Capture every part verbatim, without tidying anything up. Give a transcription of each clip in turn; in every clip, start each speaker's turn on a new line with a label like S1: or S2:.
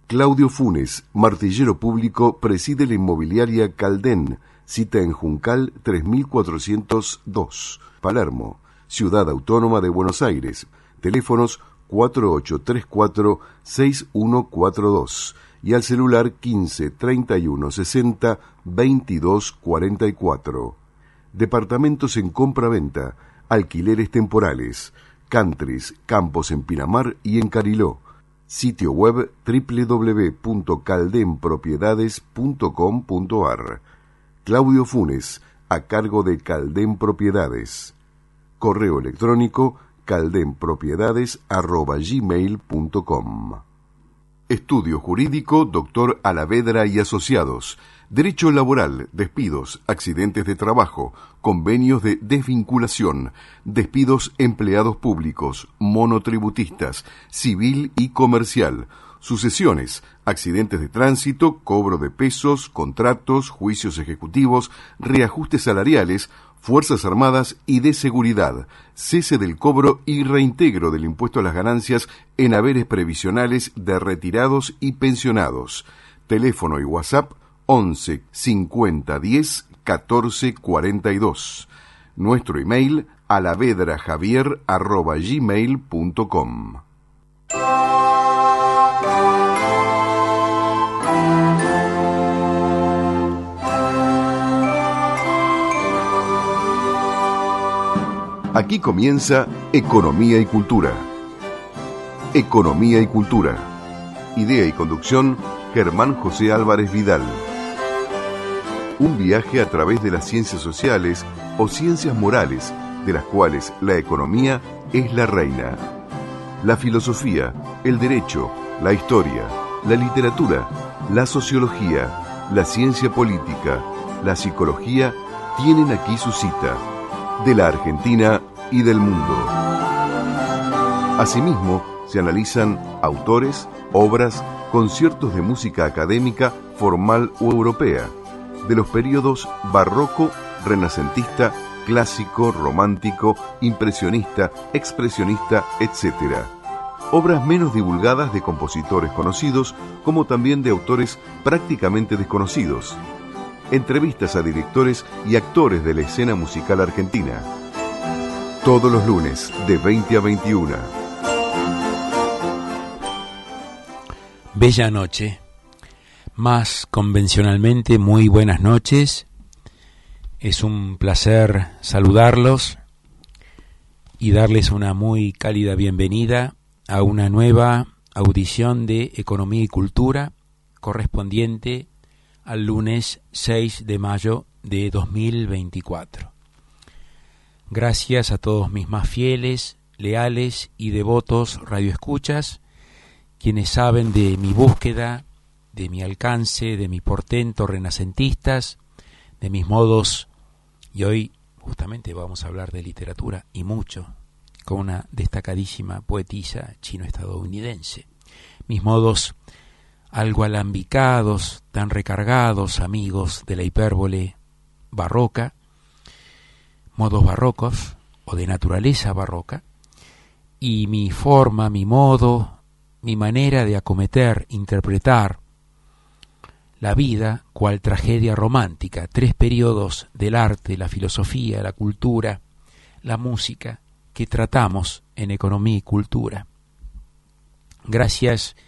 S1: Claudio Funes, martillero público, preside la inmobiliaria Caldén, cita en Juncal tres mil cuatrocientos dos, Palermo, Ciudad Autónoma de Buenos Aires, teléfonos cuatro ocho tres cuatro seis uno cuatro dos y al celular quince treinta y uno sesenta veintidós cuarenta y cuatro. Departamentos en compra-venta, alquileres temporales, countries, campos en Pinamar y en Cariló. Sitio web doble u doble u doble u punto caldenpropiedades punto com punto a r. Claudio Funes, a cargo de Caldén Propiedades. Correo electrónico caldenpropiedades arroba gmail punto com. Estudio Jurídico Doctor Alavedra y Asociados. Derecho laboral, despidos, accidentes de trabajo, convenios de desvinculación, despidos empleados públicos, monotributistas, civil y comercial, sucesiones, accidentes de tránsito, cobro de pesos, contratos, juicios ejecutivos, reajustes salariales, Fuerzas Armadas y de Seguridad, cese del cobro y reintegro del impuesto a las ganancias en haberes previsionales de retirados y pensionados. Teléfono y WhatsApp once cincuenta diez catorce cuarenta y dos. Nuestro email alavedrajavier arroba gmail punto com. Aquí comienza Economía y Cultura. Economía y Cultura. Idea y conducción, Germán José Álvarez Vidal. Un viaje a través de las ciencias sociales o ciencias morales, de las cuales la economía es la reina. La filosofía, el derecho, la historia, la literatura, la sociología, la ciencia política, la psicología tienen aquí su cita, de la Argentina y del mundo. Asimismo, se analizan autores, obras, conciertos de música académica, formal o europea, de los períodos barroco, renacentista, clásico, romántico, impresionista, expresionista, etcétera. Obras menos divulgadas de compositores conocidos, como también de autores prácticamente desconocidos. Entrevistas a directores y actores de la escena musical argentina. Todos los lunes, de veinte a veintiuno.
S2: Bella noche. Más convencionalmente, muy buenas noches. Es un placer saludarlos y darles una muy cálida bienvenida a una nueva audición de Economía y Cultura correspondiente al lunes seis de mayo de dos mil veinticuatro. Gracias a todos mis más fieles, leales y devotos radioescuchas, quienes saben de mi búsqueda, de mi alcance, de mi portento renacentistas, de mis modos, y hoy justamente vamos a hablar de literatura y mucho, con una destacadísima poetisa chino-estadounidense. Mis modos algo alambicados, tan recargados, amigos de la hipérbole barroca, modos barrocos o de naturaleza barroca, y mi forma, mi modo, mi manera de acometer, interpretar la vida cual tragedia romántica, tres periodos del arte, la filosofía, la cultura, la música, que tratamos en Economía y Cultura. Gracias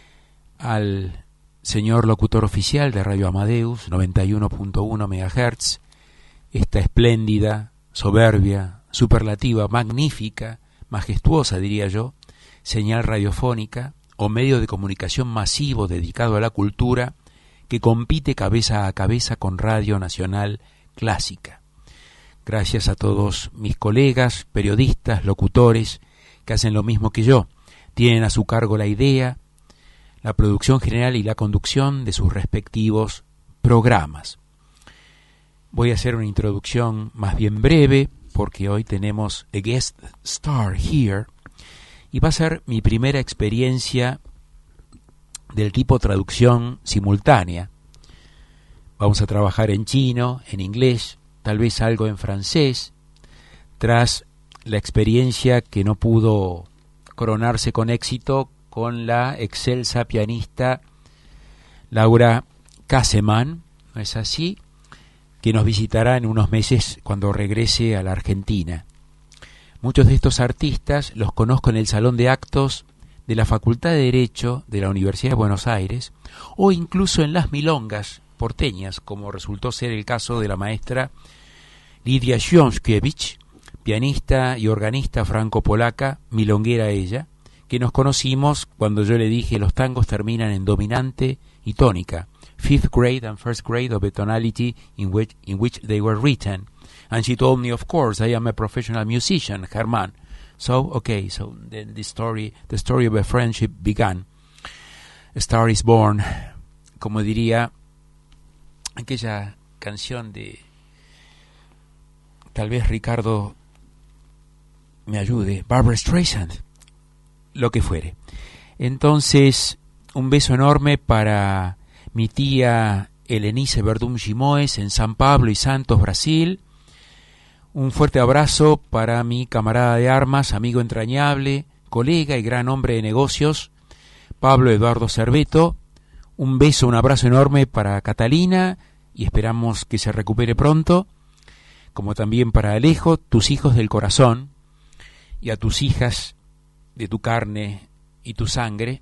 S2: al señor locutor oficial de Radio Amadeus, noventa y uno punto uno megahertz, esta espléndida, soberbia, superlativa, magnífica, majestuosa diría yo, señal radiofónica o medio de comunicación masivo dedicado a la cultura que compite cabeza a cabeza con Radio Nacional Clásica. Gracias a todos mis colegas, periodistas, locutores, que hacen lo mismo que yo, tienen a su cargo la idea, la producción general y la conducción de sus respectivos programas. Voy a hacer una introducción más bien breve, porque hoy tenemos a guest star here, y va a ser mi primera experiencia del tipo traducción simultánea. Vamos a trabajar en chino, en inglés, tal vez algo en francés, tras la experiencia que no pudo coronarse con éxito con la excelsa pianista Laura Kasseman, ¿no es así?, que nos visitará en unos meses cuando regrese a la Argentina. Muchos de estos artistas los conozco en el Salón de Actos de la Facultad de Derecho de la Universidad de Buenos Aires, o incluso en las milongas porteñas, como resultó ser el caso de la maestra Lidia Świąszkiewicz, pianista y organista franco-polaca, milonguera ella, que nos conocimos cuando yo le dije los tangos terminan en dominante y tónica, fifth grade and first grade of the tonality in which, in which they were written. And she told me, of course, I am a professional musician, Germán. So, okay, so then the story, the story of a friendship began. A Star is Born, como diría aquella canción de, tal vez Ricardo me ayude, Barbra Streisand, lo que fuere. Entonces, un beso enorme para mi tía Helenice Verdún Gimoes en San Pablo y Santos, Brasil. Un fuerte abrazo para mi camarada de armas, amigo entrañable, colega y gran hombre de negocios, Pablo Eduardo Cerveto. Un beso, un abrazo enorme para Catalina y esperamos que se recupere pronto, como también para Alejo, tus hijos del corazón, y a tus hijas de tu carne y tu sangre.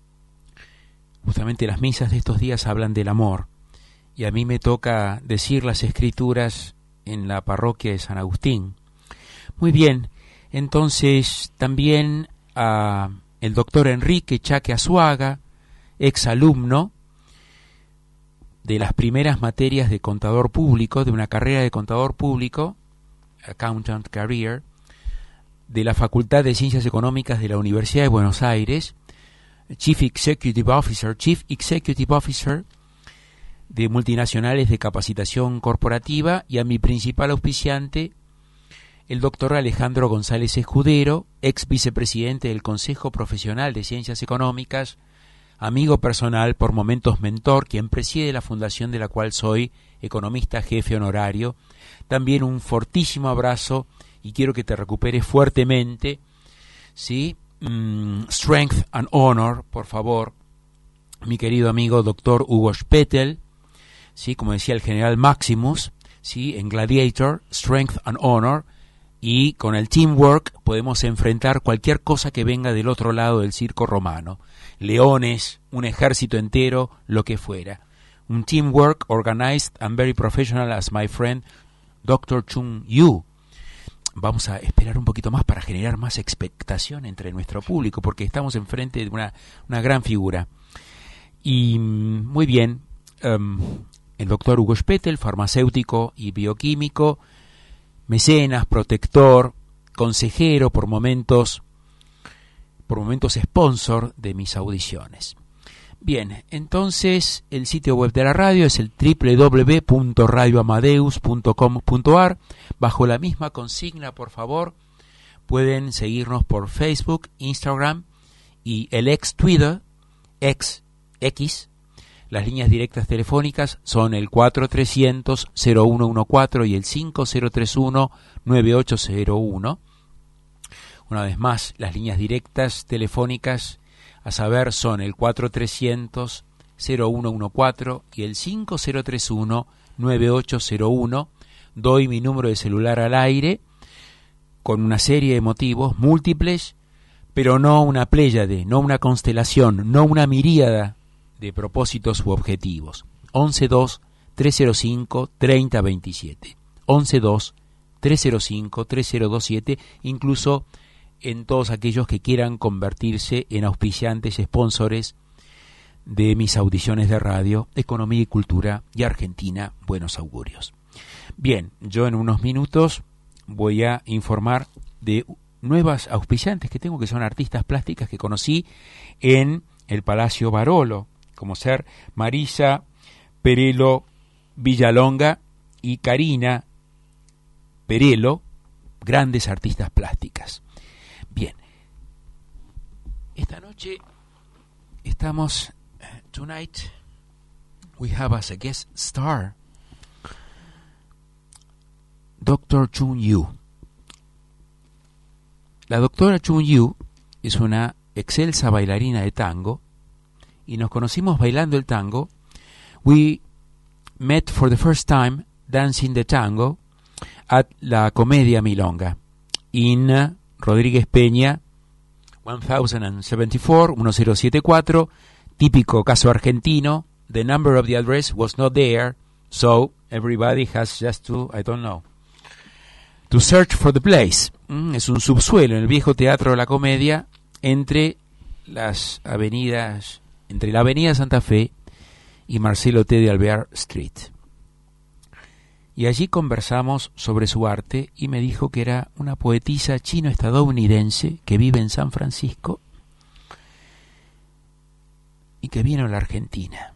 S2: Justamente las misas de estos días hablan del amor, y a mí me toca decir las escrituras en la parroquia de San Agustín. Muy bien, entonces también a el doctor Enrique Chaque Azuaga, ex alumno de las primeras materias de contador público, de una carrera de contador público, Accountant Career, de la Facultad de Ciencias Económicas de la Universidad de Buenos Aires, Chief Executive Officer, Chief Executive Officer de multinacionales de capacitación corporativa, y a mi principal auspiciante, el doctor Alejandro González Escudero, ex vicepresidente del Consejo Profesional de Ciencias Económicas, amigo personal, por momentos mentor, quien preside la fundación de la cual soy economista jefe honorario. También un fortísimo abrazo y quiero que te recuperes fuertemente, ¿sí? Mm, strength and honor, por favor, mi querido amigo doctor Hugo Spettel, ¿sí? Como decía el general Maximus, ¿sí? En Gladiator, strength and honor, y con el teamwork podemos enfrentar cualquier cosa que venga del otro lado del circo romano, leones, un ejército entero, lo que fuera. Un teamwork organized and very professional as my friend doctor Chung Yu. Vamos a esperar un poquito más para generar más expectación entre nuestro público, porque estamos enfrente de una, una gran figura. Y muy bien, um, el doctor Hugo Spettel, farmacéutico y bioquímico, mecenas, protector, consejero, por momentos, por momentos sponsor de mis audiciones. Bien, entonces el sitio web de la radio es el doble u doble u doble u punto radio amadeus punto com punto a r. Bajo la misma consigna, por favor, pueden seguirnos por Facebook, Instagram y el ex Twitter, ex X. Las líneas directas telefónicas son el cuatro trescientos cero uno uno cuatro y el cinco cero tres uno nueve ocho cero uno. Una vez más, las líneas directas telefónicas a saber son el cuatro trescientos cero uno uno cuatro y el cinco cero tres uno nueve ocho cero uno. Doy mi número de celular al aire con una serie de motivos múltiples, pero no una pléyade, no una constelación, no una miríada de propósitos u objetivos. once dos tres cero cinco tres cero dos siete. once dos tres cero cinco tres cero dos siete, incluso en todos aquellos que quieran convertirse en auspiciantes, sponsores de mis audiciones de radio, Economía y Cultura y Argentina, Buenos Augurios. Bien, yo en unos minutos voy a informar de nuevas auspiciantes que tengo, que son artistas plásticas que conocí en el Palacio Barolo, como ser Marisa Perelo Villalonga y Karina Perelo, grandes artistas plásticas. Bien, esta noche estamos, tonight we have as a guest star doctor Chung Yu. La doctora Chung Yu es una excelsa bailarina de tango, y nos conocimos bailando el tango. We met for the first time dancing the tango at la Comedia Milonga in uh, Rodríguez Peña one thousand seventy-four, ten seventy-cuatro, típico caso argentino. The number of the address was not there, so everybody has just to, I don't know, to search for the place. Mm, es un subsuelo en el viejo Teatro de la Comedia entre las avenidas, entre la Avenida Santa Fe y Marcelo T. de Alvear Street. Y allí conversamos sobre su arte y me dijo que era una poetisa chino-estadounidense que vive en San Francisco y que vino a la Argentina.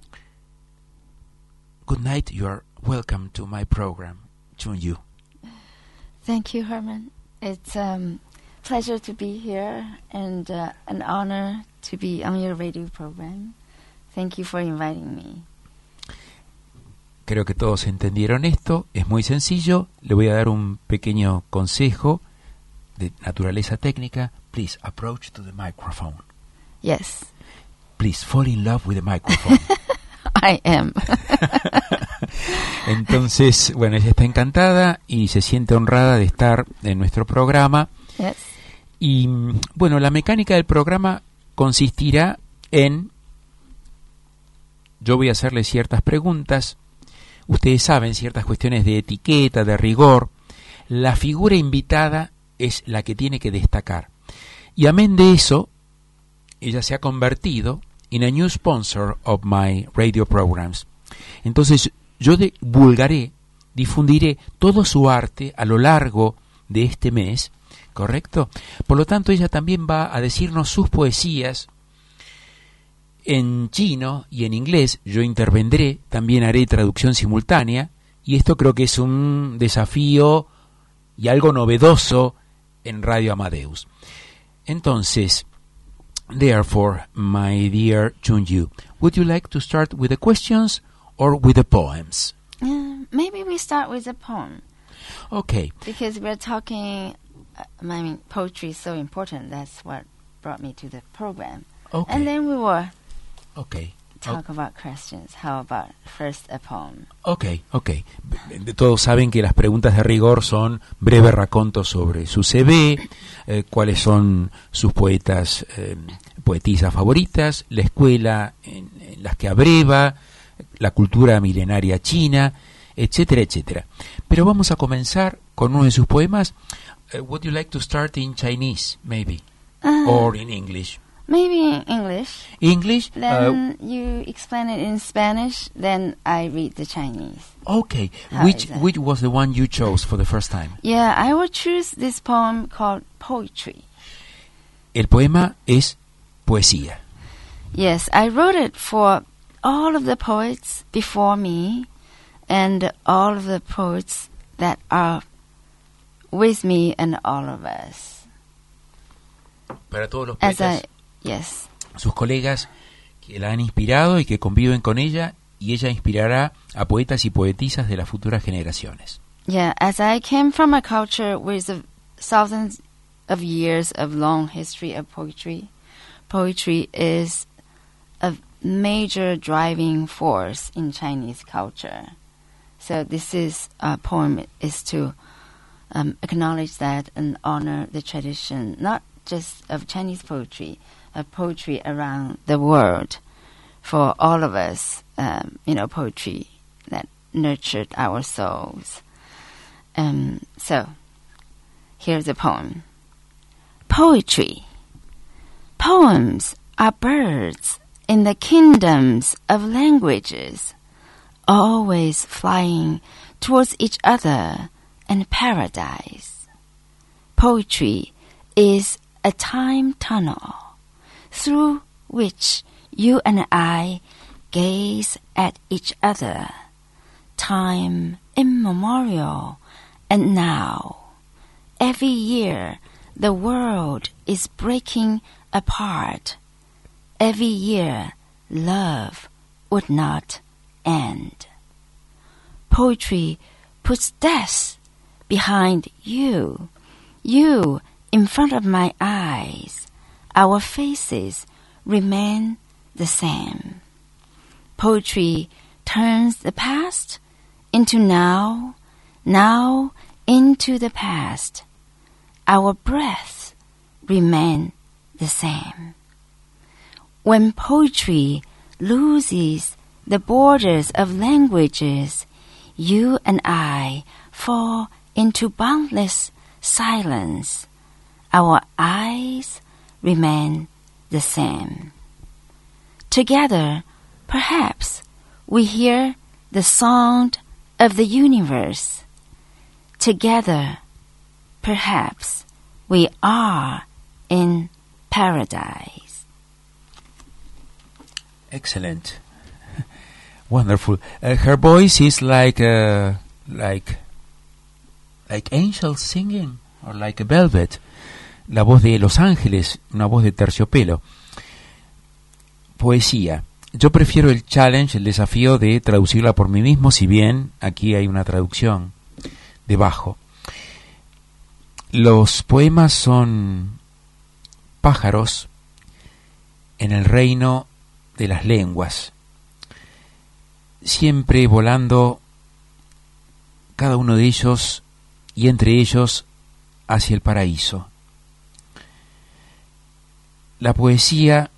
S2: Good night, you are welcome to my program, Chun-Yu.
S3: Thank you, Herman. It's a um, pleasure to be here and uh, an honor to be on your radio program. Thank you for inviting me.
S2: Creo que todos entendieron esto. Es muy sencillo. Le voy a dar un pequeño consejo de naturaleza técnica. Please approach to the microphone.
S3: Yes.
S2: Please fall in love with the microphone.
S3: I am.
S2: Entonces, bueno, ella está encantada y se siente honrada de estar en nuestro programa.
S3: Yes.
S2: Y bueno, la mecánica del programa consistirá en... Yo voy a hacerle ciertas preguntas. Ustedes saben, ciertas cuestiones de etiqueta, de rigor. La figura invitada es la que tiene que destacar. Y amén de eso, ella se ha convertido in a new sponsor of my radio programs. Entonces, yo divulgaré, difundiré todo su arte a lo largo de este mes, ¿correcto? Por lo tanto, ella también va a decirnos sus poesías en chino y en inglés. Yo intervendré, también haré traducción simultánea, y esto creo que es un desafío y algo novedoso en Radio Amadeus. Entonces, therefore, my dear Chun-Yu, would you like to start with the questions or with the poems?
S3: Uh, maybe we start with a poem.
S2: Okay.
S3: Because we're talking, uh, I mean, poetry is so important. That's what brought me to the program.
S2: Okay.
S3: And then we will
S2: Okay.
S3: talk o- about questions. How about first a poem?
S2: Ok, ok. Todos saben que las preguntas de rigor son breve raconto sobre su C V, eh, cuáles son sus poetas, eh, poetisas favoritas, la escuela en, en las que abreva, la cultura milenaria china, etcétera, etcétera. Pero vamos a comenzar con uno de sus poemas. Uh, would you like to start in Chinese, maybe?
S3: Uh,
S2: Or in English?
S3: Maybe in English.
S2: English?
S3: Then uh, you explain it in Spanish, then I read the Chinese.
S2: Okay.
S3: How
S2: Which
S3: is that?
S2: which was the one you chose for the first time?
S3: Yeah, I will choose this poem called Poetry.
S2: El poema es poesía.
S3: Yes, I wrote it for all of the poets before me and all of the poets that are with me and all of us.
S2: Para todos los
S3: As
S2: poetas,
S3: I, yes.
S2: sus colegas que la han inspirado y que conviven con ella, y ella inspirará a poetas y poetisas de las futuras generaciones.
S3: Yeah, as I came from a culture with a thousands of years of long history of poetry, poetry is a major driving force in Chinese culture. So this is a poem is to um, acknowledge that and honor the tradition, not just of Chinese poetry, of poetry around the world, for all of us, um, you know, poetry that nurtured our souls. Um, so, here's a poem. Poetry. Poems are birds in the kingdoms of languages, always flying towards each other and paradise. Poetry is a time tunnel through which you and I gaze at each other, time immemorial and now. Every year the world is breaking apart. Every year love would not end. Poetry puts death behind you, you in front of my eyes. our faces remain the same. Poetry turns the past into now, now into the past. Our breath remain the same. When poetry loses the borders of languages, you and I fall into boundless silence. Our eyes remain the same. Together, perhaps, we hear the song of the universe. Together, perhaps, we are in paradise.
S2: Excellent. Wonderful. Uh, her voice is like uh, like like angels singing, or like a velvet. La voz de los ángeles, una voz de terciopelo. Poesía. Yo prefiero el challenge, el desafío de traducirla por mí mismo, si bien aquí hay una traducción debajo. Los poemas son pájaros en el reino de las lenguas, siempre volando cada uno de ellos y entre ellos hacia el paraíso. La poesía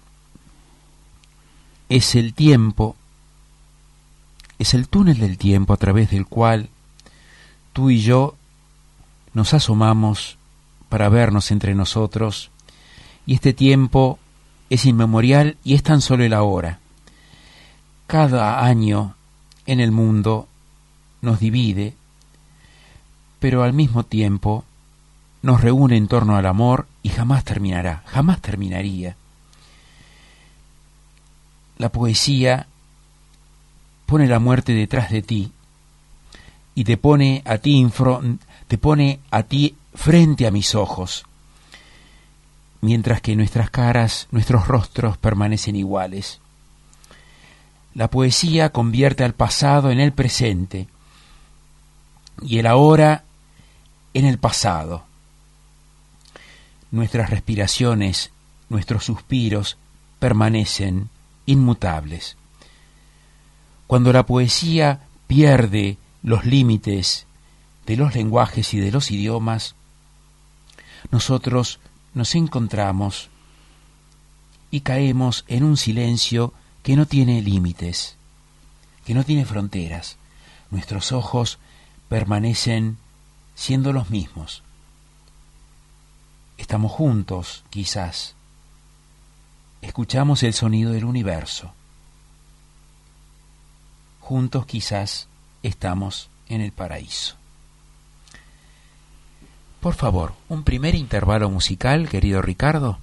S2: es el tiempo, es el túnel del tiempo a través del cual tú y yo nos asomamos para vernos entre nosotros, y este tiempo es inmemorial y es tan solo el ahora. Cada año en el mundo nos divide, pero al mismo tiempo nos reúne en torno al amor y jamás terminará, jamás terminaría. La poesía pone la muerte detrás de ti y te pone a ti infro, te pone a ti frente a mis ojos, mientras que nuestras caras, nuestros rostros permanecen iguales. La poesía convierte al pasado en el presente y el ahora en el pasado. Nuestras respiraciones, nuestros suspiros permanecen inmutables. Cuando la poesía pierde los límites de los lenguajes y de los idiomas, nosotros nos encontramos y caemos en un silencio que no tiene límites, que no tiene fronteras. Nuestros ojos permanecen siendo los mismos. Estamos juntos, quizás. Escuchamos el sonido del universo. Juntos, quizás, estamos en el paraíso. Por favor, un primer intervalo musical, querido Ricardo.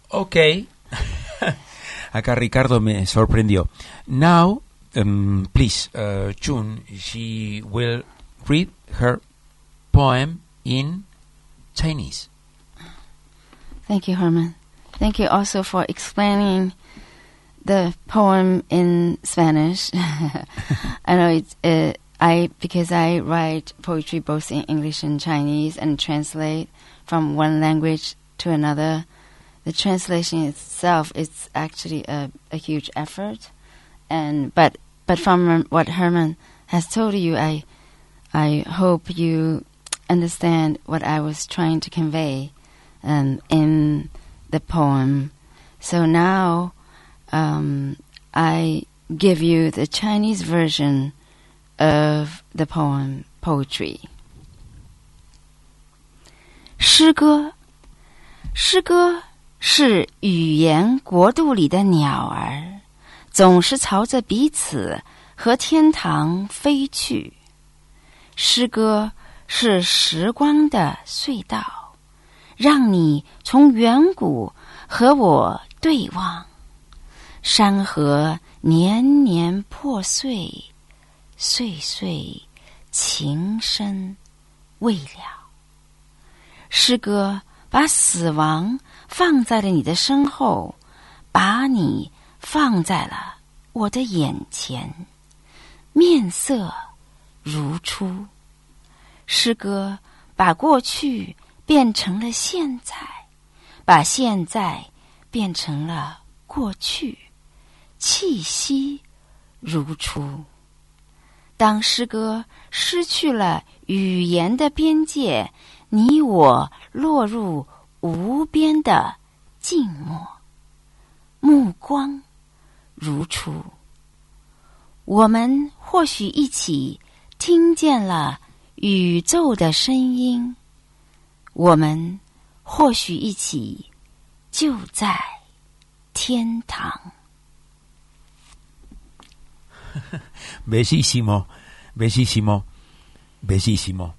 S2: Okay. Acá Ricardo me sorprendió. Now, um, please, uh, June, she will read her poem in Chinese.
S3: Thank you, Herman. Thank you also for explaining the poem in Spanish. I know it's uh, I because I write poetry both in English and Chinese and translate from one language to another. The translation itself is actually a, a huge effort, and but but from what Herman has told you, I I hope you understand what I was trying to convey um, in the poem. So now um, I give you the Chinese version of the poem poetry. 诗歌，诗歌。是语言国度里的鸟儿，总是朝着彼此和天堂飞去。诗歌是时光的隧道，让你从远古和我对望。山河年年破碎，岁岁情深未了。诗歌把死亡放在了你的身后，把你放在了我的眼前，面色如初。诗歌把过去变成了现在，把现在变成了过去，气息如初。当诗歌失去了语言的边界，你我落入无边的静默，目光如初。我们或许一起听见了宇宙的声音，我们或许一起就在天堂。
S2: Bellísimo, bellísimo, bellísimo.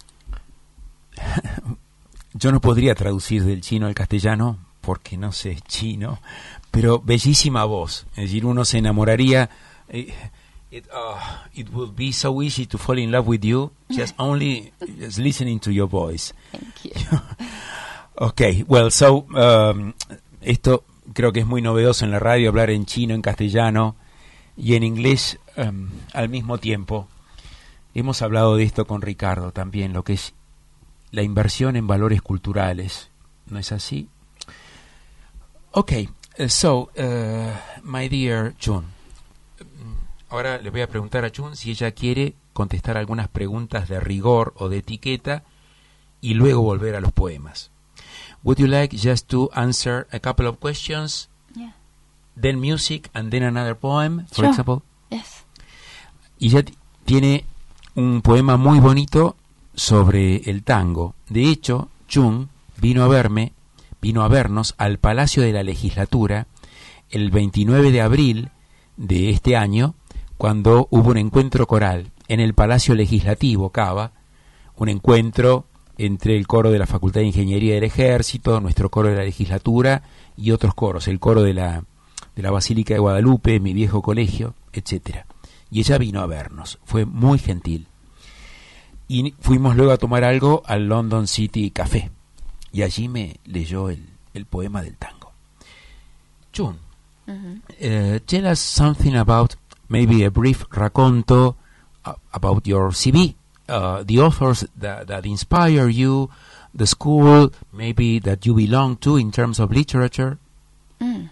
S2: Yo no podría traducir del chino al castellano porque no sé chino, pero bellísima voz. Es decir, uno se enamoraría. It, it, uh, it would be so easy to fall in love with you just only just listening to your voice.
S3: Thank you.
S2: Okay, well, so um, esto creo que es muy novedoso en la radio, hablar en chino, en castellano y en inglés um, al mismo tiempo. Hemos hablado de esto con Ricardo también, lo que es la inversión en valores culturales, ¿no es así? Okay, uh, so, uh, my dear June, ahora le voy a preguntar a June si ella quiere contestar algunas preguntas de rigor o de etiqueta y luego volver a los poemas. Would you like just to answer a couple of questions?
S3: Yeah.
S2: Then music and then another poem, for
S3: Sure.
S2: example?
S3: Yes.
S2: Y ella t- tiene un poema muy bonito sobre el tango. De hecho, June vino a verme, vino a vernos al Palacio de la Legislatura el veintinueve de abril de este año, cuando hubo un encuentro coral en el Palacio Legislativo Cava, un encuentro entre el coro de la Facultad de Ingeniería del Ejército, nuestro coro de la Legislatura y otros coros, el coro de la, de la Basílica de Guadalupe, mi viejo colegio, etcétera. Y ella vino a vernos, fue muy gentil. Y fuimos luego a tomar algo al London City Café, y allí me leyó el, el poema del tango. June,
S3: Mm-hmm.
S2: uh, tell us something about, maybe a brief raconto uh, about your C V, uh, the authors that, that inspire you, the school maybe that you belong to in terms of literature.
S3: Mm.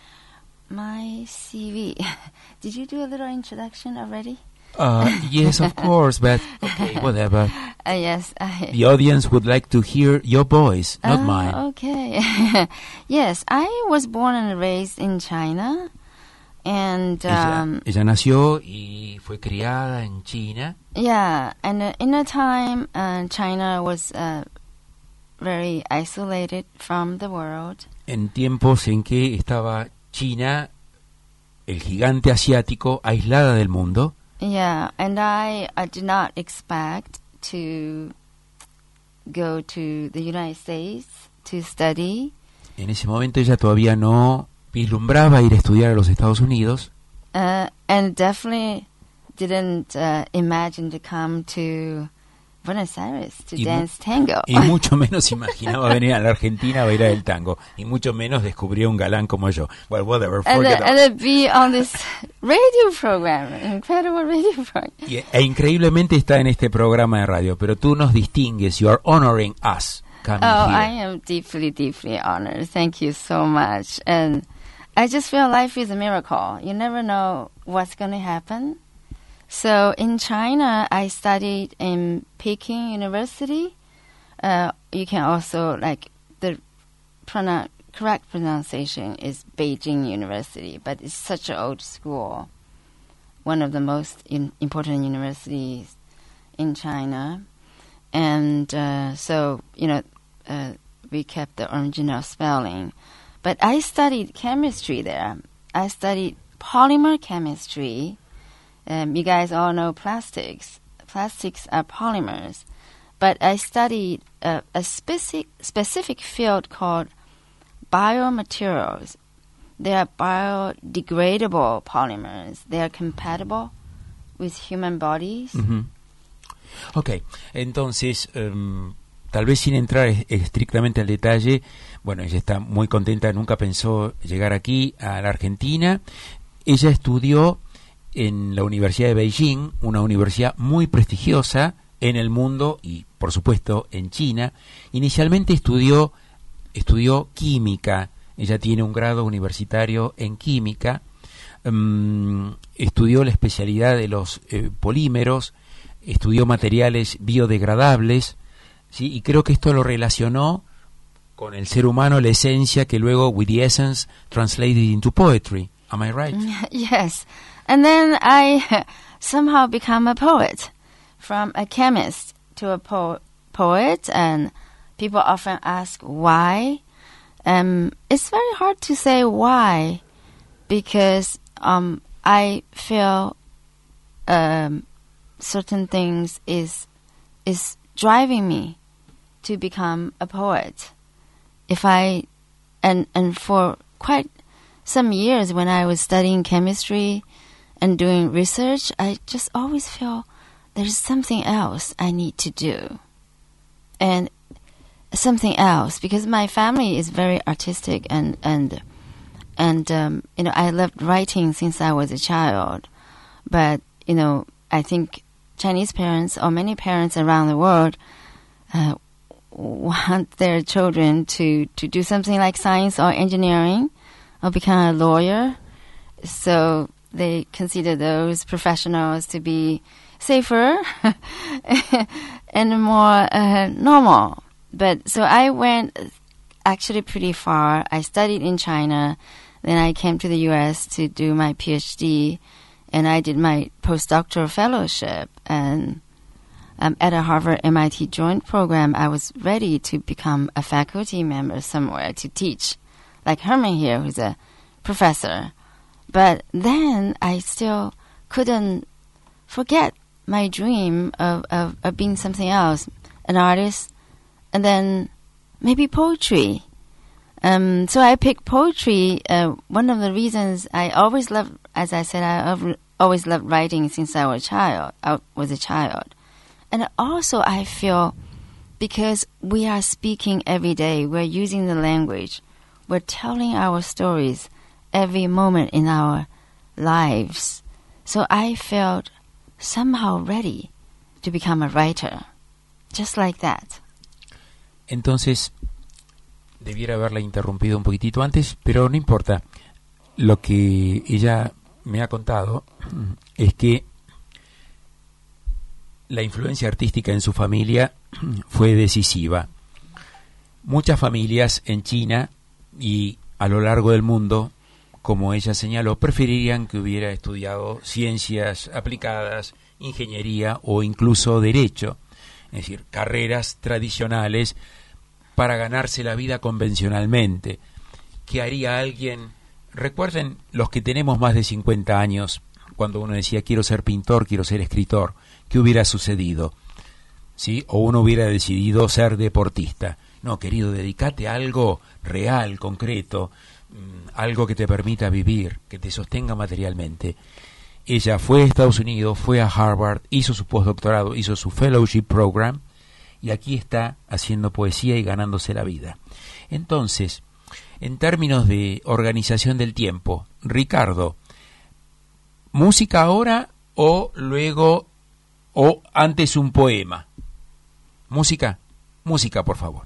S3: My C V. Did you do a little introduction already?
S2: Uh, yes, of course, but okay, whatever.
S3: Uh, yes. I,
S2: The audience would like to hear your voice, not
S3: Ah,
S2: mine.
S3: Okay. Yes, I was born and raised in China, and
S2: Ella,
S3: um,
S2: ella nació y fue criada en China.
S3: yeah, and uh, in a time, uh, China was uh, very isolated from the world.
S2: En tiempos en que estaba China, el gigante asiático, aislada del mundo.
S3: Yeah, and I, I did not expect to go to the United States to study.
S2: En ese momento ella todavía no vislumbraba ir a estudiar a los Estados Unidos.
S3: Uh, and definitely didn't uh, imagine to come to Buenos Aires to
S2: y
S3: dance tango.
S2: Y mucho menos imaginaba venir a la Argentina a bailar el tango. Y mucho menos descubría un galán como yo. Well, whatever,
S3: and,
S2: forget
S3: uh, and uh, be on this radio program, incredible radio program.
S2: Y, e increíblemente está en este programa de radio, pero tú nos distingues. You are honoring us coming
S3: oh,
S2: here.
S3: I am deeply, deeply honored. Thank you so much. And I just feel life is a miracle. You never know what's going to happen. So in China, I studied in Peking University. Uh, you can also, like, the pronoun- correct pronunciation is Beijing University, but it's such an old school, one of the most in- important universities in China. And uh, so, you know, uh, we kept the original spelling. But I studied chemistry there. I studied polymer chemistry. Um, you guys all know plastics. Plastics are polymers. But I studied a, a specific, specific field called biomaterials. They are biodegradable polymers. They are compatible with human bodies.
S2: Uh-huh. Ok, entonces, um, tal vez sin entrar es, estrictamente al detalle, bueno, ella está muy contenta, nunca pensó llegar aquí, a la Argentina. Ella estudió en la Universidad de Beijing, una universidad muy prestigiosa en el mundo y, por supuesto, en China. Inicialmente estudió, estudió química. Ella tiene un grado universitario en química. Um, estudió la especialidad de los eh, polímeros, estudió materiales biodegradables, ¿sí? Y creo que esto lo relacionó con el ser humano, la esencia, que luego, with the essence, translated into poetry. Am I right?
S3: Yes. And then I somehow become a poet, from a chemist to a po- poet, and people often ask why. Um, it's very hard to say why, because um, I feel um, certain things is is driving me to become a poet. If I and and for quite some years when I was studying chemistry and doing research, I just always feel there's something else I need to do. And something else, because my family is very artistic and and and um, you know, I loved writing since I was a child. But you know, I think Chinese parents or many parents around the world uh, want their children to, to do something like science or engineering or become a lawyer. So they consider those professionals to be safer and more uh, normal. But so I went actually pretty far. I studied in China, then I came to the U S to do my PhD, and I did my postdoctoral fellowship. And um, at a Harvard M I T joint program, I was ready to become a faculty member somewhere to teach, like Herman here, who's a professor. But then I still couldn't forget my dream of, of, of being something else, an artist, and then maybe poetry. Um, so I picked poetry. Uh, one of the reasons I always loved, as I said, I have always loved writing since I was a child. I was a child, and also I feel because we are speaking every day, we're using the language, we're telling our stories every moment in our lives. So I felt somehow ready to become a writer, just like that.
S2: Entonces, debiera haberla interrumpido un poquitito antes, pero no importa. Lo que ella me ha contado es que la influencia artística en su familia fue decisiva. Muchas familias en China y a lo largo del mundo, como ella señaló, preferirían que hubiera estudiado ciencias aplicadas, ingeniería o incluso derecho, es decir, carreras tradicionales para ganarse la vida convencionalmente. ¿Qué haría alguien? Recuerden los que tenemos más de cincuenta años, cuando uno decía quiero ser pintor, quiero ser escritor, ¿qué hubiera sucedido? ¿Sí? O uno hubiera decidido ser deportista. No, querido, dedícate a algo real, concreto, algo que te permita vivir, que te sostenga materialmente. Ella fue a Estados Unidos, fue a Harvard, hizo su postdoctorado, hizo su fellowship program, y aquí está haciendo poesía y ganándose la vida. Entonces, en términos de organización del tiempo, Ricardo, ¿música ahora o luego o antes un poema? Música, música, por favor.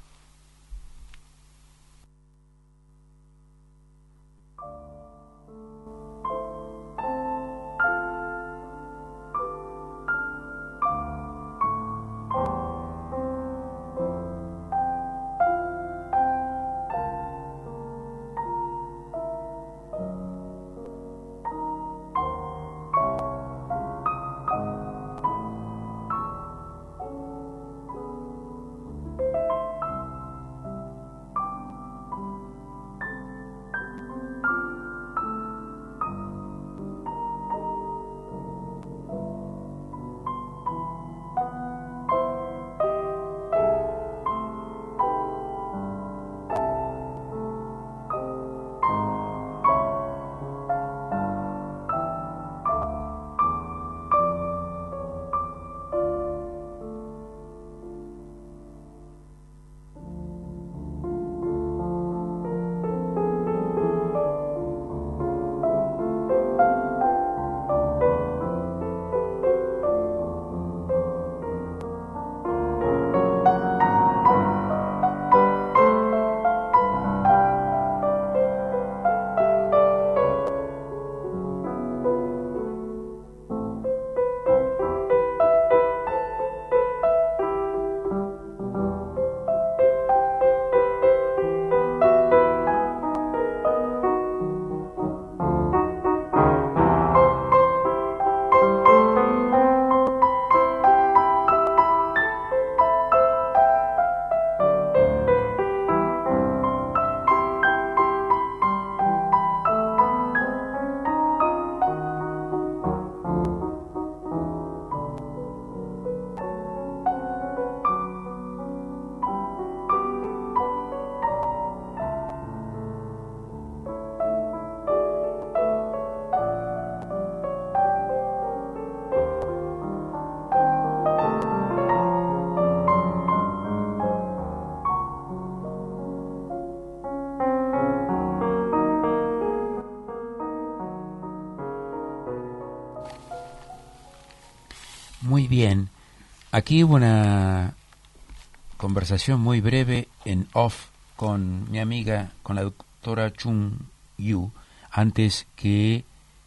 S2: Muy bien, aquí hubo una conversación muy breve en off con mi amiga, con la doctora Chung Yu, antes que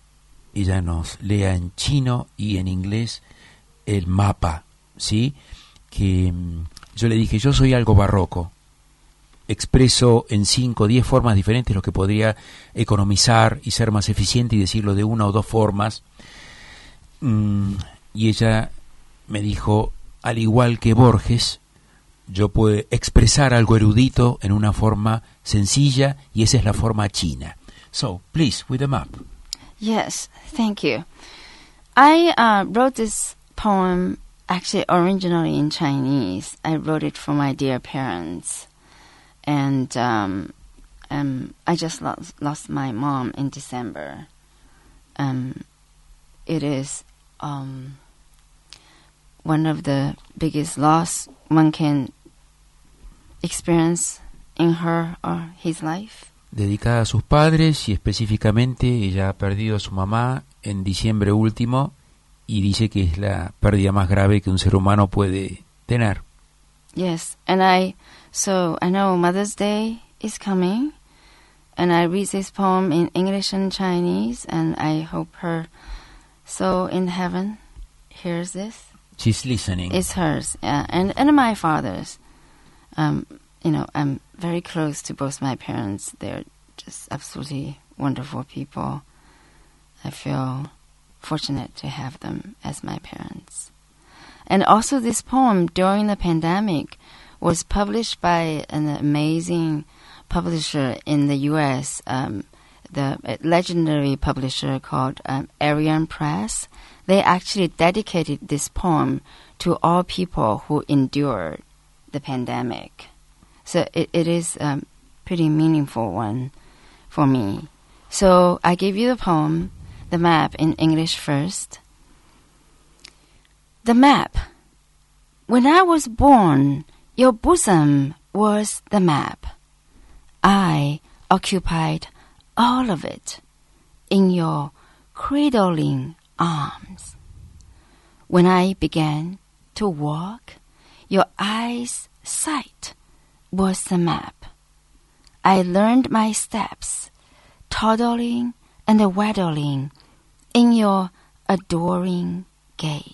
S2: ella nos lea en chino y en inglés el mapa, ¿sí? Que yo le dije, yo soy algo barroco, expreso en cinco o diez formas diferentes lo que podría economizar y ser más eficiente y decirlo de una o dos formas. Mm, y ella me dijo, al igual que Borges, yo puedo expresar algo erudito en una forma sencilla, y esa es la forma china. So, please, with the map.
S3: Yes, thank you. I uh, wrote this poem actually originally in Chinese. I wrote it for my dear parents. And um, um, I just lost, lost my mom in December. Um, it is um, one of the biggest loss one can experience in her or his life.
S2: Dedicada a sus padres, y específicamente ella ha perdido a su mamá en diciembre último, y dice que es la pérdida más grave que un ser humano puede tener.
S3: Yes, and I, so I know Mother's Day is coming, and I read this poem in English and Chinese, and I hope her soul in heaven hears this.
S2: She's listening.
S3: It's hers, yeah, and, and my father's. Um, you know, I'm very close to both my parents. They're just absolutely wonderful people. I feel fortunate to have them as my parents. And also this poem, during the pandemic, was published by an amazing publisher in the U S, um, the legendary publisher called um, Arian Press. They actually dedicated this poem to all people who endured the pandemic. So it, it is a pretty meaningful one for me. So I give you the poem, the map, in English first. The map. When I was born, your bosom was the map. I occupied all of it in your cradling arms. When I began to walk, your eyes' sight was the map. I learned my steps, toddling and waddling in your adoring gaze.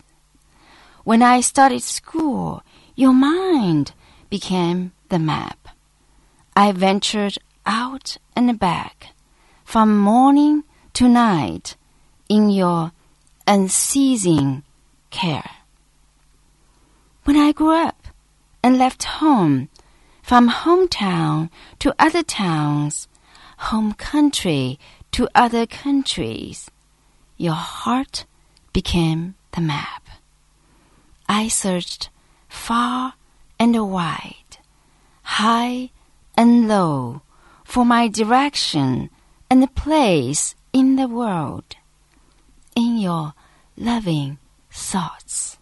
S3: When I started school, your mind became the map. I ventured out and back, from morning to night, in your unceasing care. When I grew up and left home, from hometown to other towns, home country to other countries, your heart became the map. I searched far and wide, high and low, for my direction and the place in the world, in your loving thoughts.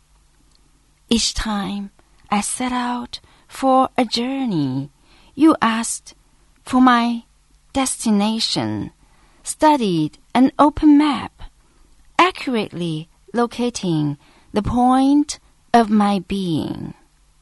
S3: Each time I set out for a journey, you asked for my destination, studied an open map, accurately locating the point of my being.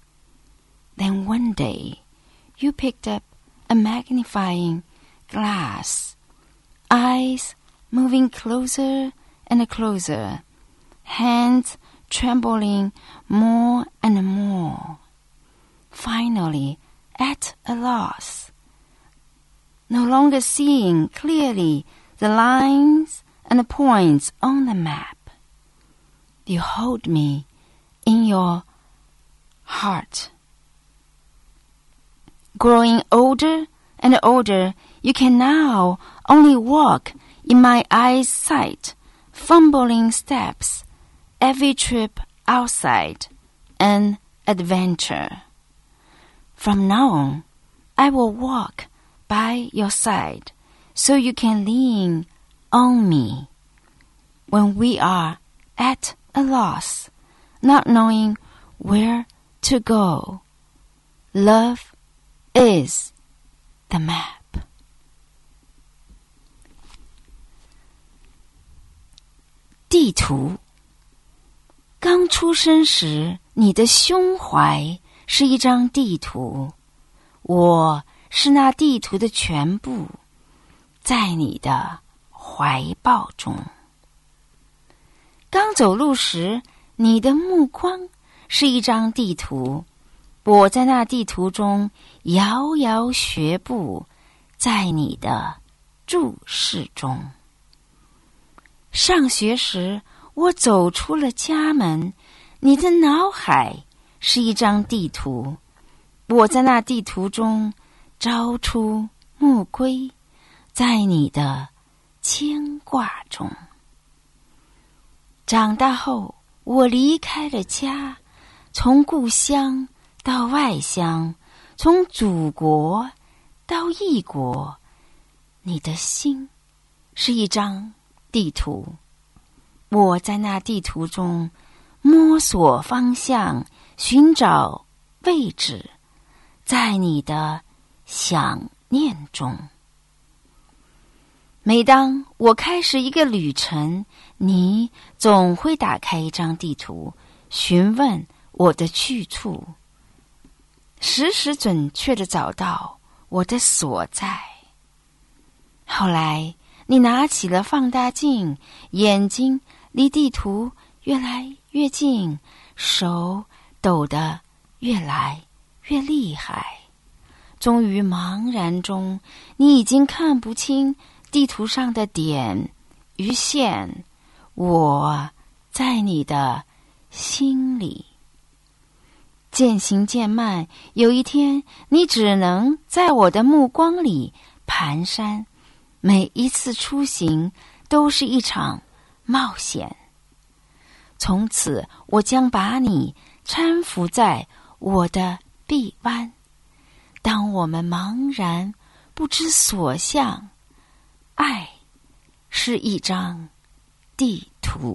S3: Then one day, you picked up a magnifying glass, eyes moving closer and closer, hands trembling more and more. Finally, at a loss, no longer seeing clearly the lines and the points on the map, you hold me in your heart. Growing older and older, you can now only walk in my eyes' sight, fumbling steps, every trip outside, an adventure. From now on, I will walk by your side, so you can lean on me. When we are at a loss, not knowing where to go, love is the map. 地图。刚出生时，你的胸怀是一张地图，我是那地图的全部，在你的怀抱中。刚走路时，你的目光是一张地图，我在那地图中摇摇学步，在你的注视中。上学时，我走出了家门，你的脑海是一张地图，我在那地图中朝出暮归，在你的牵挂中。长大后，我离开了家，从故乡到外乡，从祖国到异国，你的心是一张地图，我在那地图中摸索方向，寻找位置，在你的想念中。每当我开始一个旅程，你总会打开一张地图，询问我的去处，时时准确地找到我的所在。后来你拿起了放大镜，眼睛离地图越来越近，手抖得越来越厉害。终于茫然中，你已经看不清地图上的点与线，我在你的心里。渐行渐慢，有一天你只能在我的目光里蹒跚，每一次出行都是一场冒险。从此我将把你搀扶在我的臂弯， 当我们茫然不知所向，爱是一张地图。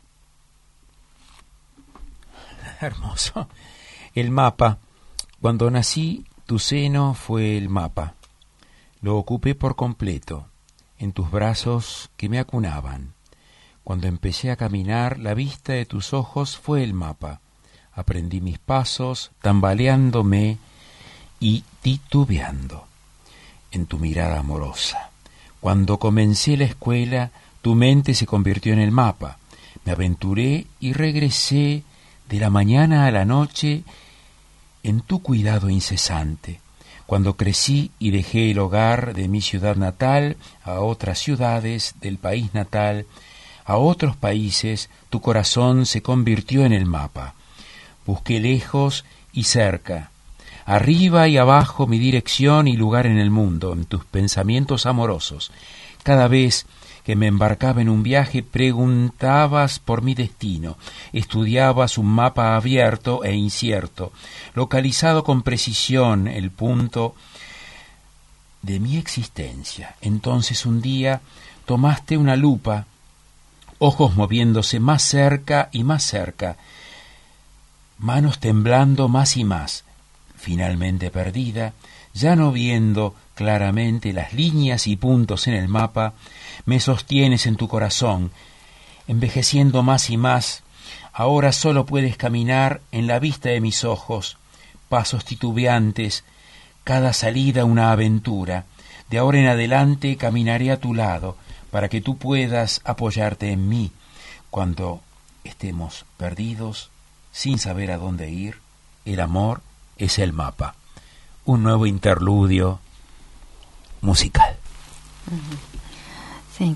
S2: Hermoso. El mapa. Cuando nací, tu seno fue el mapa. Lo ocupé por completo, en tus brazos que me acunaban. Cuando empecé a caminar, la vista de tus ojos fue el mapa. Aprendí mis pasos, tambaleándome y titubeando en tu mirada amorosa. Cuando comencé la escuela, tu mente se convirtió en el mapa. Me aventuré y regresé de la mañana a la noche en tu cuidado incesante. Cuando crecí y dejé el hogar de mi ciudad natal a otras ciudades del país natal, a otros países, tu corazón se convirtió en el mapa. Busqué lejos y cerca, arriba y abajo mi dirección y lugar en el mundo, en tus pensamientos amorosos. Cada vez que me embarcaba en un viaje preguntabas por mi destino, estudiabas un mapa abierto e incierto, localizado con precisión el punto de mi existencia. Entonces un día tomaste una lupa, ojos moviéndose más cerca y más cerca, manos temblando más y más. Finalmente perdida, ya no viendo claramente las líneas y puntos en el mapa, me sostienes en tu corazón, envejeciendo más y más. Ahora solo puedes caminar en la vista de mis ojos, pasos titubeantes, cada salida una aventura. De ahora en adelante caminaré a tu lado, para que tú puedas apoyarte en mí cuando estemos perdidos, sin saber a dónde ir. El amor es el mapa. Un nuevo interludio musical.
S3: Mm-hmm. Sí.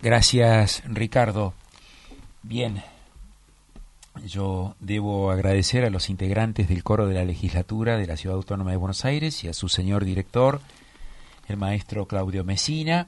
S2: Gracias, Ricardo. Bien, yo debo agradecer a los integrantes del coro de la legislatura de la Ciudad Autónoma de Buenos Aires y a su señor director, el maestro Claudio Messina,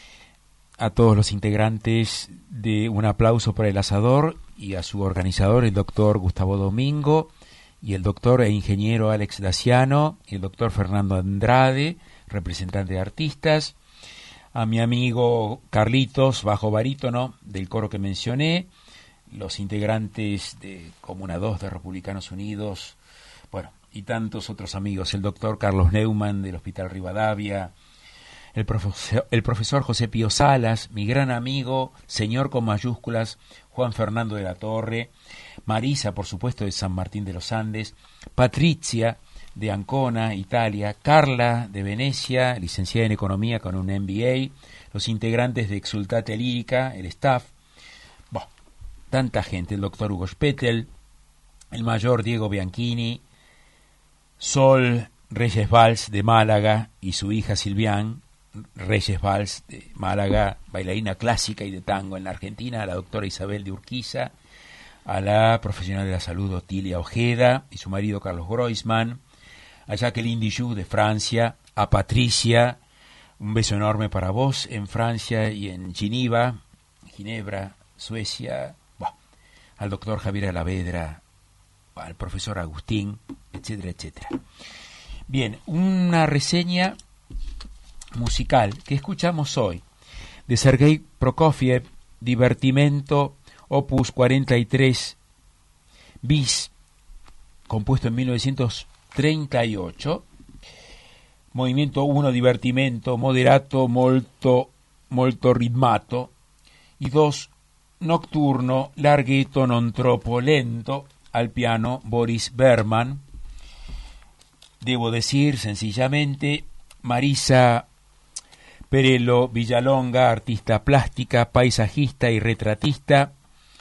S2: a todos los integrantes de Un Aplauso por el Asador y a su organizador, el doctor Gustavo Domingo, y el doctor e ingeniero Alex Daciano, y el doctor Fernando Andrade, representante de artistas, a mi amigo Carlitos, bajo barítono del coro que mencioné, los integrantes de Comuna dos de Republicanos Unidos, bueno, y tantos otros amigos, el doctor Carlos Neumann del Hospital Rivadavia, el profesor, el profesor José Pío Salas, mi gran amigo, señor con mayúsculas, Juan Fernando de la Torre, Marisa, por supuesto, de San Martín de los Andes, Patricia, de Ancona, Italia, Carla, de Venecia, licenciada en Economía con un M B A, los integrantes de Exultate Lírica, el staff, bueno, tanta gente, el doctor Hugo Spettel, el mayor Diego Bianchini, Sol Reyes Valls de Málaga y su hija Silvián Reyes Valls de Málaga, bailarina clásica y de tango en la Argentina, a la doctora Isabel de Urquiza, a la profesional de la salud Otilia Ojeda y su marido Carlos Groisman, a Jacqueline Dijoux de Francia, a Patricia, un beso enorme para vos en Francia y en Ginebra, Ginebra, Suecia, bueno, al doctor Javier Alavedra, al profesor Agustín, etcétera, etcétera. Bien, una reseña musical que escuchamos hoy de Sergei Prokofiev, Divertimento, opus cuarenta y tres bis, compuesto en mil novecientos treinta y ocho, movimiento uno, Divertimento, moderato, molto, molto ritmato, y dos, nocturno, larghetto, non troppo lento, al piano Boris Berman. Debo decir sencillamente, Marisa Perello Villalonga, artista plástica, paisajista y retratista,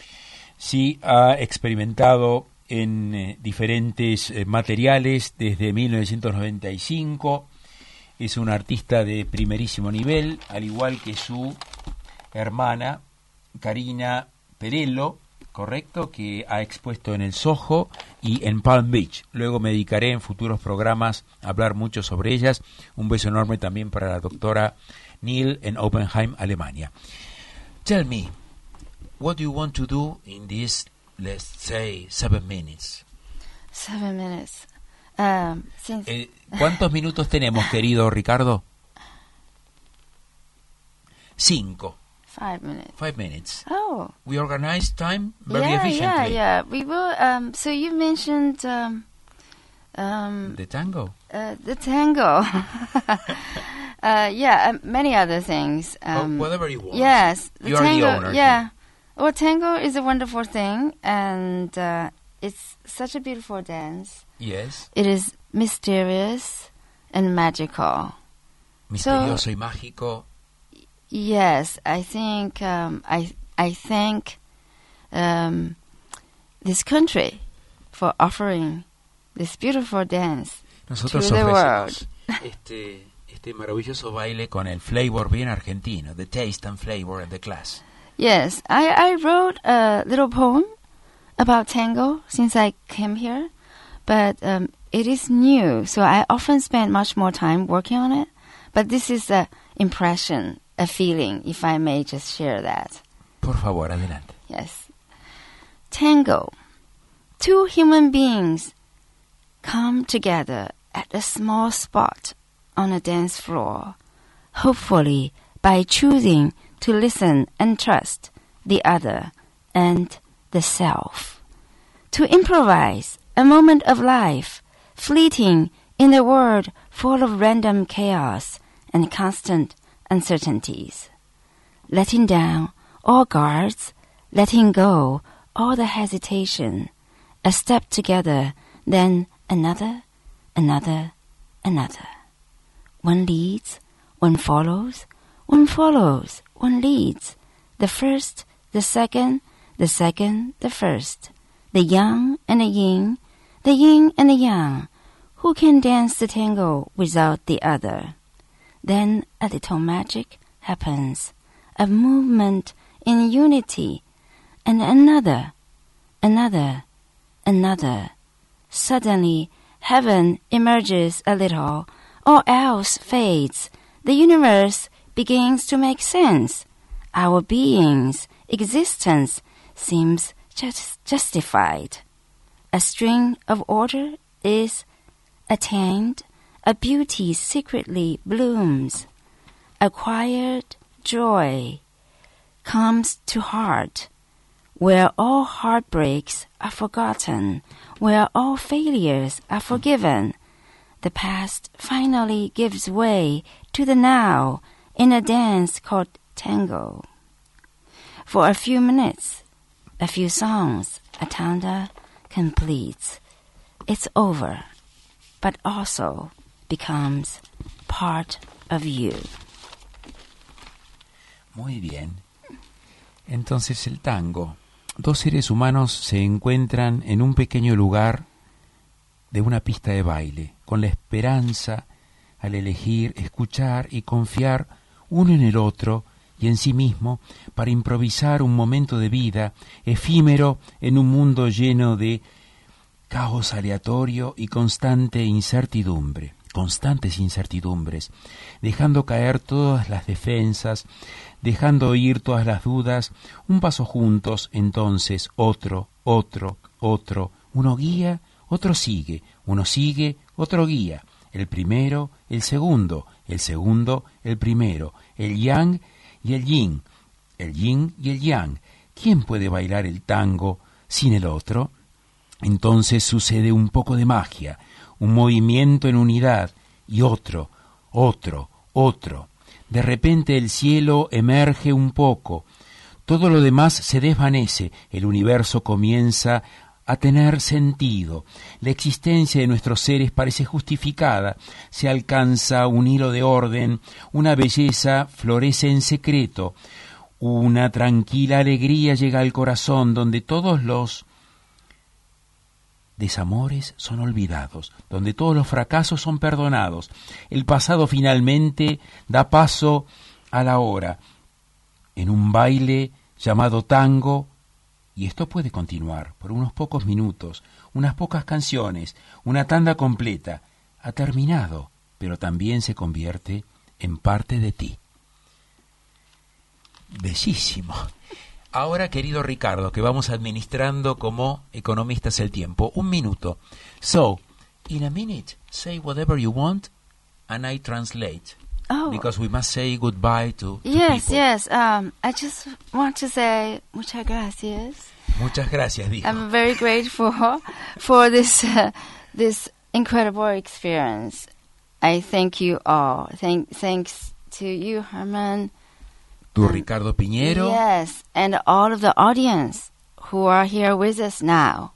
S2: sí ha experimentado en eh, diferentes eh, materiales desde mil novecientos noventa y cinco, es una artista de primerísimo nivel, al igual que su hermana Karina Perello, correcto, que ha expuesto en el Soho y en Palm Beach. Luego me dedicaré en futuros programas a hablar mucho sobre ellas. Un beso enorme también para la doctora Neil en Oppenheim, Alemania. Tell me, what do you want to do in this, let's say, seven minutes?
S3: Seven minutes. Um, since
S2: Eh, ¿Cuántos minutos tenemos, querido Ricardo? Cinco.
S3: Five minutes.
S2: Five minutes.
S3: Oh.
S2: We organize time very
S3: yeah,
S2: efficiently.
S3: yeah, yeah. We will. Um, so you mentioned um, um,
S2: The tango.
S3: uh, the tango. uh, yeah, um, many other things. Um,
S2: Oh, whatever you want.
S3: Yes, the
S2: You are the
S3: tango.
S2: owner,
S3: Yeah. Well, tango is a wonderful thing, and uh, it's such a beautiful dance.
S2: Yes.
S3: It is mysterious and magical.
S2: Misterioso
S3: So-
S2: y mágico.
S3: Yes, I think um, I I thank um, this country for offering this beautiful dance
S2: Nosotros
S3: to the
S2: ofrecemos este, este maravilloso baile con el flavor bien argentino, the taste and flavor of the class.
S3: Yes, I, I wrote a little poem about tango since I came here, but um, it is new, so I often spend much more time working on it. But this is a impression, a feeling, if I may just share that.
S2: Por favor, adelante.
S3: Yes. Tango. Two human beings come together at a small spot on a dance floor, hopefully by choosing to listen and trust the other and the self. To improvise a moment of life, fleeting in a world full of random chaos and constant uncertainties. Letting down all guards, letting go all the hesitation, a step together, then another, another, another. One leads, one follows, one follows, one leads. The first, the second, the second, the first. The yang and the yin, the yin and the yang. Who can dance the tango without the other? Then a little magic happens. a movement in unity, and another, another, another. Suddenly, heaven emerges a little, all else fades. The universe begins to make sense. Our being's existence seems just justified. A string of order is attained, a beauty secretly blooms. A quiet joy comes to heart, where all heartbreaks are forgotten, where all failures are forgiven. The past finally gives way to the now in a dance called tango. For a few minutes, a few songs, Atanda completes. It's over, but also becomes part of you.
S2: Muy bien. Entonces el tango. Dos seres humanos se encuentran en un pequeño lugar de una pista de baile, con la esperanza al elegir, escuchar y confiar uno en el otro y en sí mismo para improvisar un momento de vida efímero en un mundo lleno de caos aleatorio y constante incertidumbre, constantes incertidumbres, dejando caer todas las defensas, dejando ir todas las dudas, un paso juntos, entonces otro, otro, otro, uno guía, otro sigue, uno sigue, otro guía, el primero, el segundo, el segundo, el primero, el yang y el yin, el yin y el yang. ¿Quién puede bailar el tango sin el otro? Entonces sucede un poco de magia, un movimiento en unidad, y otro, otro, otro. De repente el cielo emerge un poco, todo lo demás se desvanece, el universo comienza a tener sentido, la existencia de nuestros seres parece justificada, se alcanza un hilo de orden, una belleza florece en secreto, una tranquila alegría llega al corazón donde todos los desamores son olvidados, donde todos los fracasos son perdonados. El pasado finalmente da paso a la hora, en un baile llamado tango, y esto puede continuar por unos pocos minutos, unas pocas canciones, una tanda completa. Ha terminado, pero también se convierte en parte de ti. Bellísimo. Ahora, querido Ricardo, que vamos administrando como economistas el tiempo. Un minuto. So, in a minute, say whatever you want, and I translate.
S3: Oh.
S2: Because we must say goodbye to, to
S3: Yes,
S2: people.
S3: yes. Um, I just want to say muchas gracias.
S2: Muchas gracias, dijo.
S3: I'm very grateful for this uh, this incredible experience. I thank you all. Thank, thanks to you, Herman.
S2: Tu Ricardo Piñero.
S3: Yes, and all of the audience who are here with us now.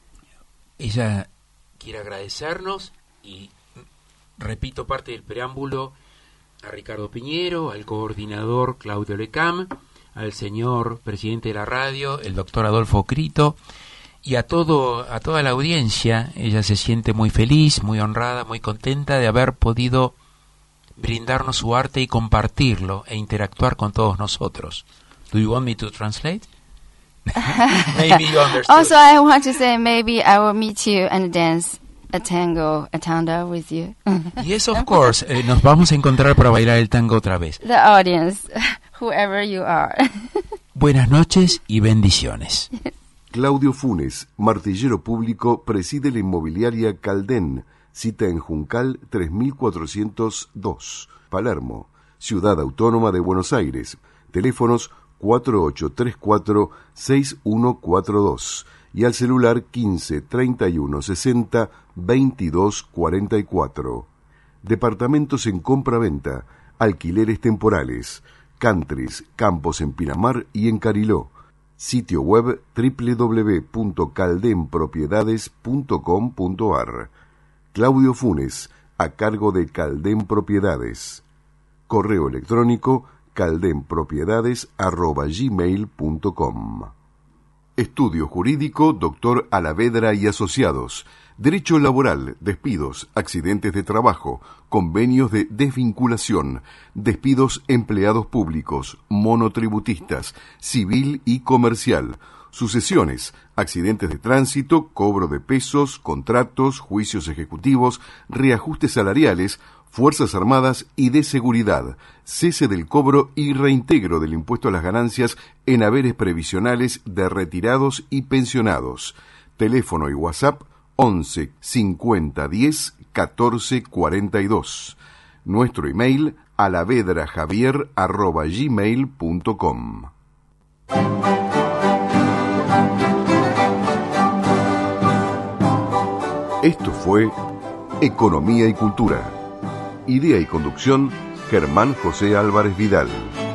S2: Ella quiere agradecernos y repito parte del preámbulo a Ricardo Piñero, al coordinador Claudio Lecam, al señor presidente de la radio, el doctor Adolfo Crito, y a todo a toda la audiencia. Ella se siente muy feliz, muy honrada, muy contenta de haber podido brindarnos su arte y compartirlo e interactuar con todos nosotros. Do you want me to translate? Maybe you understood.
S3: Also, I want to say maybe I will meet you and dance a tango, a tanda with you.
S2: Yes, of course. Eh, nos vamos a encontrar para bailar el tango otra vez.
S3: The audience, whoever you are.
S2: Buenas noches y bendiciones.
S1: Claudio Funes, martillero público, preside la inmobiliaria Caldén, cita en Juncal tres mil cuatrocientos dos, Palermo, Ciudad Autónoma de Buenos Aires, teléfonos cuatro ocho tres cuatro seis uno cuatro dos y al celular quince treinta y uno sesenta veintidós cuarenta y cuatro. Departamentos en compra-venta, alquileres temporales, countries, campos en Pinamar y en Cariló. Sitio web doble u doble u doble u punto caldenpropiedades punto com punto a r. Claudio Funes, a cargo de Caldén Propiedades. Correo electrónico caldenpropiedades arroba gmail punto com. Estudio Jurídico, doctor Alavedra y Asociados. Derecho laboral, despidos, accidentes de trabajo, convenios de desvinculación, despidos empleados públicos, monotributistas, civil y comercial, sucesiones, accidentes de tránsito, cobro de pesos, contratos, juicios ejecutivos, reajustes salariales, Fuerzas Armadas y de Seguridad, cese del cobro y reintegro del impuesto a las ganancias en haberes previsionales de retirados y pensionados. Teléfono y WhatsApp once cincuenta diez catorce cuarenta y dos. Nuestro email alavedrajavier arroba gmail punto com. Esto fue Economía y Cultura. Idea y conducción, Germán José Álvarez Vidal.